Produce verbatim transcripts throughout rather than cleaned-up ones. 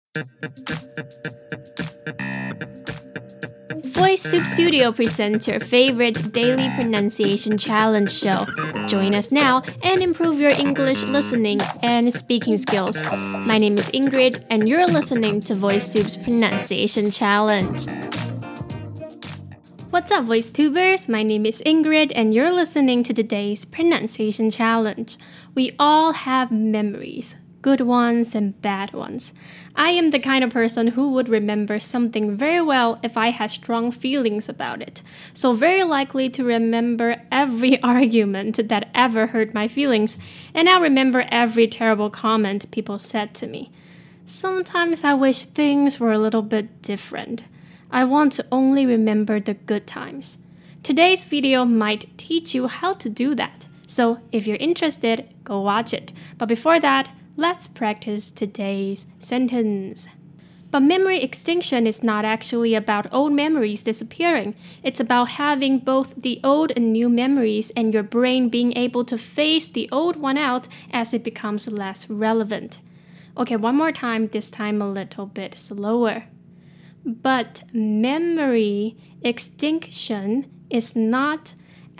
VoiceTube Studio presents your favorite daily pronunciation challenge show. Join us now and improve your English listening and speaking skills. My name is Ingrid, and you're listening to VoiceTube's Pronunciation Challenge. What's up, VoiceTubers? My name is Ingrid, and you're listening to today's Pronunciation Challenge. We all have memories. Good ones and bad ones. I am the kind of person who would remember something very well if I had strong feelings about it. So very likely to remember every argument that ever hurt my feelings, and I'll remember every terrible comment people said to me. Sometimes I wish things were a little bit different. I want to only remember the good times. Today's video might teach you how to do that. So if you're interested, go watch it. But before that, let's practice today's sentence. But memory extinction is not actually about old memories disappearing. It's about having both the old and new memories and your brain being able to phase the old one out as it becomes less relevant. Okay, one more time, this time a little bit slower. But memory extinction is not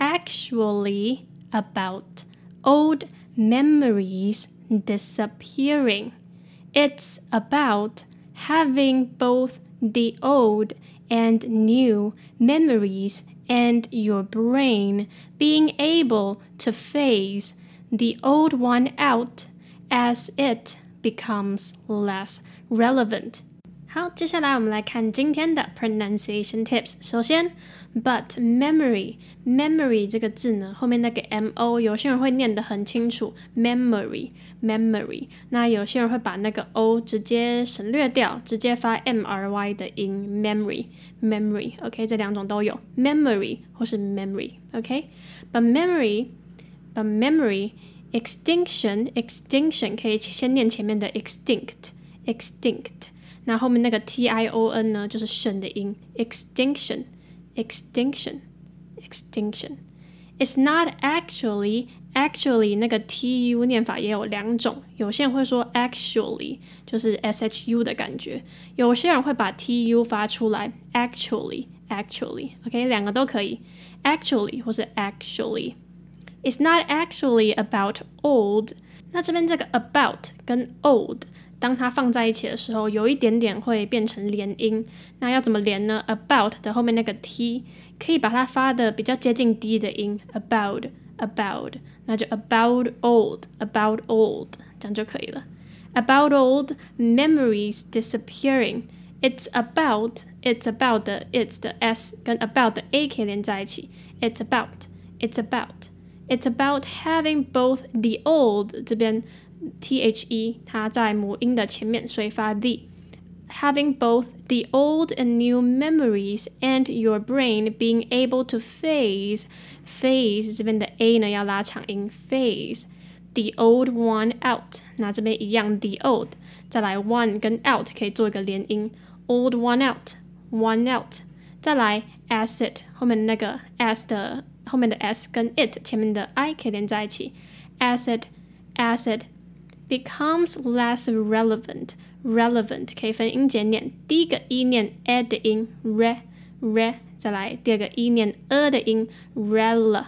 actually about old memories disappearing. It's about having both the old and new memories and your brain being able to phase the old one out as it becomes less relevant. 好，接下来我们来看今天的 pronunciation tips。首先 but memory memory 这个字呢，后面那个 mo 有些人会念得很清楚 memory memory， 那有些人会把那个 o 直接省略掉，直接发 mry 的音 memory memory OK 这两种都有 memory 或是 memory OK but memory but memory extinction extinction 可以先念前面的 extinct extinct那后面那个 tion 呢，就是省的音 extinction, extinction, extinction. It's not actually, actually 那个 tu 念法也有两种，有些人会说 actually 就是 shu 的感觉，有些人会把 tu 发出来 actually, actually, OK 两个都可以 actually 或是 actually. It's not actually about old. 那这边这个 about 跟 old当它放在一起的时候，有一点点会变成连音。那要怎么连呢 ？about 的后面那个 t 可以把它发的比较接近 d 的音 ，about about， 那就 about old about old 这样就可以了。About old memories disappearing. It's about it's about 的 it's 的 s 跟 about 的 a 可以连在一起。It's about it's about it's about having both the old 这边。the 它在母音的前面，所以发 the having both the old and new memories and your brain being able to phase phase 这边的 a 呢要拉长音 phase the old one out 那这边一样 the old 再来 one 跟 out 可以做一个连音 old one out one out 再来 as it 后面那个 as 的后面的 s 跟 it 前面的 i 可以连在一起 as it as it becomes less relevant relevant 可以分音节念第一个 e 念 a 的音 re re 再来第二个 e 念 a 的音 rel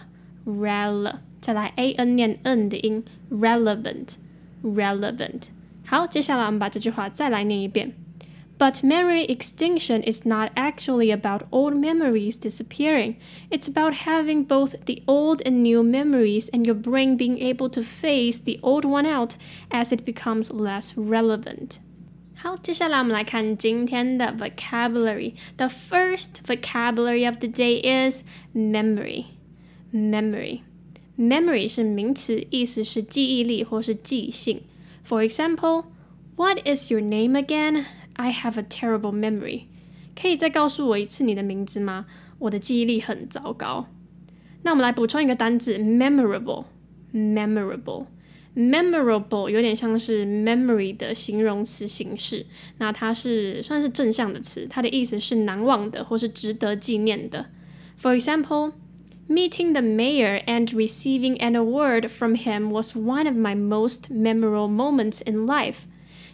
rel 再来 an 念 n 的音 relevant relevant 好接下来我们把这句话再来念一遍But memory extinction is not actually about old memories disappearing. It's about having both the old and new memories and your brain being able to phase the old one out as it becomes less relevant. 好，接下来我们来看今天的 vocabulary. The first vocabulary of the day is memory. Memory. Memory 是名词，意思是记忆力或是记性。For example, what is your name again?I have a terrible memory. 可以再告诉我一次你的名字吗？我的记忆力很糟糕。那我们来补充一个单字 memorable. Memorable. Memorable 有点像是 memory 的形容词形式。那它是算是正向的词，它的意思是难忘的或是值得纪念的。For example, meeting the mayor and receiving an award from him was one of my most memorable moments in life.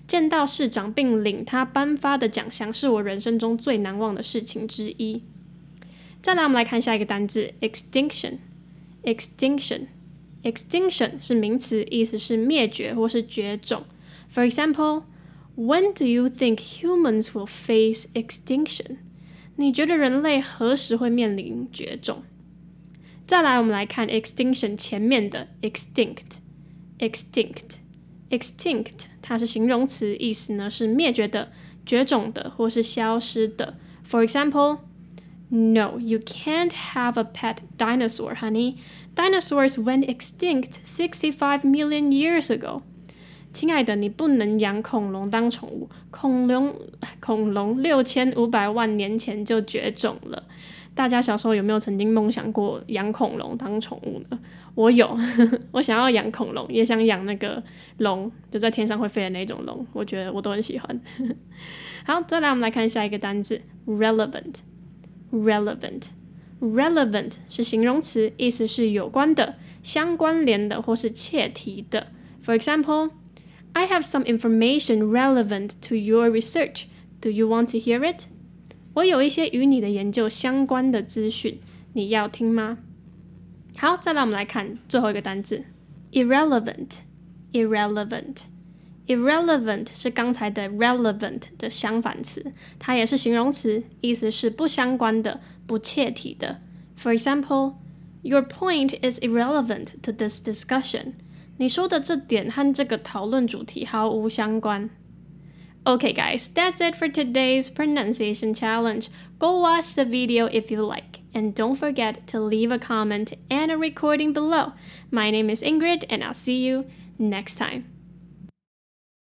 见到市长并领他颁发的奖项是我人生中最难忘的事情之一。再来我们来看下一个单字 extinction extinction extinction 是名词，意思是灭绝或是绝种。 For example, when do you think humans will face extinction? 你觉得人类何时会面临绝种？再来我们来看 extinction 前面的 extinct extinct extinct 它是形容词，意思呢是灭绝的、绝种的或是消失的。 For example, no, you can't have a pet dinosaur, honey. Dinosaurs went extinct sixty-five million years ago. 亲爱的，你不能养恐龙当宠物，恐龙恐龙六千五百万年前就绝种了。大家小时候有没有曾经梦想过养恐龙当宠物呢？我有我想要养恐龙，也想养那个龙，就在天上会飞的那种龙，我觉得我都很喜欢好，再来我们来看下一个单字 relevant relevant relevant 是形容词，意思是有关的、相关联的或是切题的。 For example, I have some information relevant to your research. Do you want to hear it? 我有一些与你的研究相关的资讯，你要听吗？好，再来我们来看最后一个单字 irrelevant irrelevant irrelevant 是刚才的 relevant 的相反词，它也是形容词，意思是不相关的、不切题的。 For example, your point is irrelevant to this discussion. 你说的这点和这个讨论主题毫无相关。Okay guys, that's it for today's pronunciation challenge. Go watch the video if you like, and don't forget to leave a comment and a recording below. My name is Ingrid, and I'll see you next time.